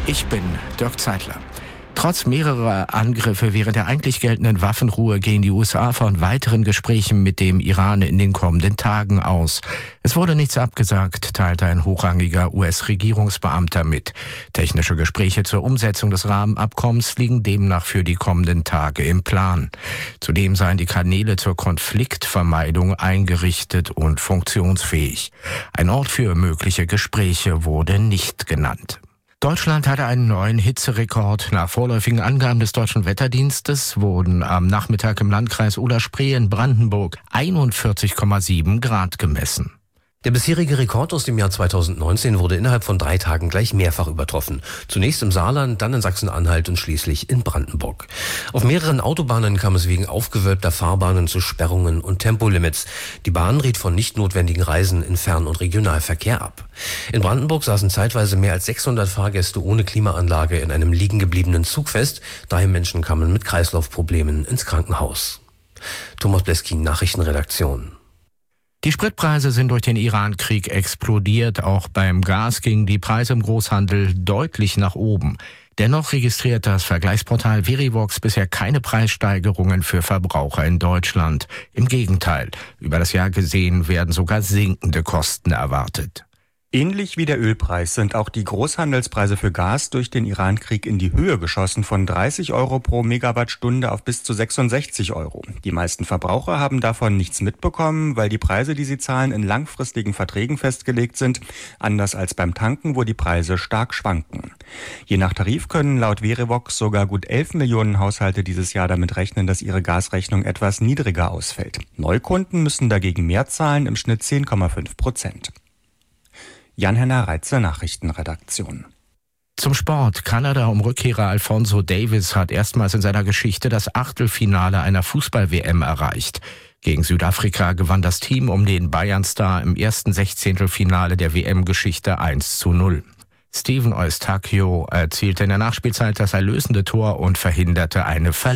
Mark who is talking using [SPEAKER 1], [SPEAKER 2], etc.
[SPEAKER 1] Ich bin Dirk Zeitler. Trotz mehrerer Angriffe während der eigentlich geltenden Waffenruhe gehen die USA von weiteren Gesprächen mit dem Iran in den kommenden Tagen aus. Es wurde nichts abgesagt, teilte ein hochrangiger US-Regierungsbeamter mit. Technische Gespräche zur Umsetzung des Rahmenabkommens liegen demnach für die kommenden Tage im Plan. Zudem seien die Kanäle zur Konfliktvermeidung eingerichtet und funktionsfähig. Ein Ort für mögliche Gespräche wurde nicht genannt. Deutschland hatte einen neuen Hitzerekord. Nach vorläufigen Angaben des Deutschen Wetterdienstes wurden am Nachmittag im Landkreis Oder-Spree in Brandenburg 41,7 Grad gemessen.
[SPEAKER 2] Der bisherige Rekord aus dem Jahr 2019 wurde innerhalb von 3 Tagen gleich mehrfach übertroffen. Zunächst im Saarland, dann in Sachsen-Anhalt und schließlich in Brandenburg. Auf mehreren Autobahnen kam es wegen aufgewölbter Fahrbahnen zu Sperrungen und Tempolimits. Die Bahn riet von nicht notwendigen Reisen in Fern- und Regionalverkehr ab. In Brandenburg saßen zeitweise mehr als 600 Fahrgäste ohne Klimaanlage in einem liegen gebliebenen Zug fest. 3 Menschen kamen mit Kreislaufproblemen ins Krankenhaus. Thomas Bleskin, Nachrichtenredaktion.
[SPEAKER 1] Die Spritpreise sind durch den Iran-Krieg explodiert. Auch beim Gas gingen die Preise im Großhandel deutlich nach oben. Dennoch registriert das Vergleichsportal Verivox bisher keine Preissteigerungen für Verbraucher in Deutschland. Im Gegenteil, über das Jahr gesehen werden sogar sinkende Kosten erwartet.
[SPEAKER 3] Ähnlich wie der Ölpreis sind auch die Großhandelspreise für Gas durch den Iran-Krieg in die Höhe geschossen, von 30 Euro pro Megawattstunde auf bis zu 66 Euro. Die meisten Verbraucher haben davon nichts mitbekommen, weil die Preise, die sie zahlen, in langfristigen Verträgen festgelegt sind, anders als beim Tanken, wo die Preise stark schwanken. Je nach Tarif können laut Verivox sogar gut 11 Millionen Haushalte dieses Jahr damit rechnen, dass ihre Gasrechnung etwas niedriger ausfällt. Neukunden müssen dagegen mehr zahlen, im Schnitt 10,5%. Jan-Henner Reitze, Nachrichtenredaktion.
[SPEAKER 1] Zum Sport. Kanada-Rückkehrer Alphonso Davies hat erstmals in seiner Geschichte das Achtelfinale einer Fußball-WM erreicht. Gegen Südafrika gewann das Team um den Bayern-Star im ersten Sechzehntelfinale der WM-Geschichte 1:0. Steven Eustáquio erzielte in der Nachspielzeit das erlösende Tor und verhinderte eine Verlängerung.